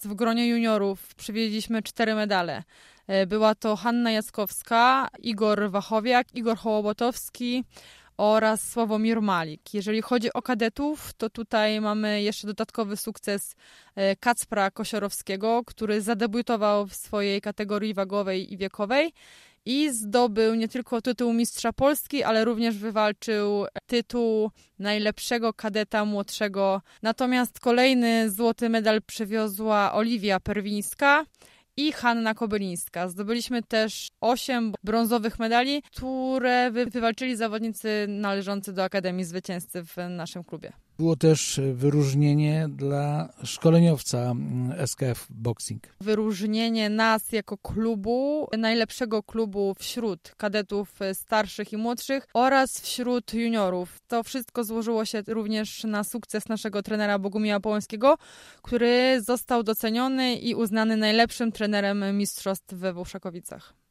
w gronie juniorów przywieźliśmy 4 medale. Była to Hanna Jackowska, Igor Wachowiak, Igor Hołobotowski oraz Sławomir Malik. Jeżeli chodzi o kadetów, to tutaj mamy jeszcze dodatkowy sukces Kacpra Kosiorowskiego, który zadebiutował w swojej kategorii wagowej i wiekowej i zdobył nie tylko tytuł mistrza Polski, ale również wywalczył tytuł najlepszego kadeta młodszego. Natomiast kolejny złoty medal przywiozła Oliwia Perwińska i Hanna Kobylińska. Zdobyliśmy też 8 brązowych medali, które wywalczyli zawodnicy należący do Akademii Zwycięzcy w naszym klubie. Było też wyróżnienie dla szkoleniowca SKF Boxing. Wyróżnienie nas jako klubu, najlepszego klubu wśród kadetów starszych i młodszych oraz wśród juniorów. To wszystko złożyło się również na sukces naszego trenera Bogumiła Połęskiego, który został doceniony i uznany najlepszym trenerem mistrzostw we Włoszakowicach.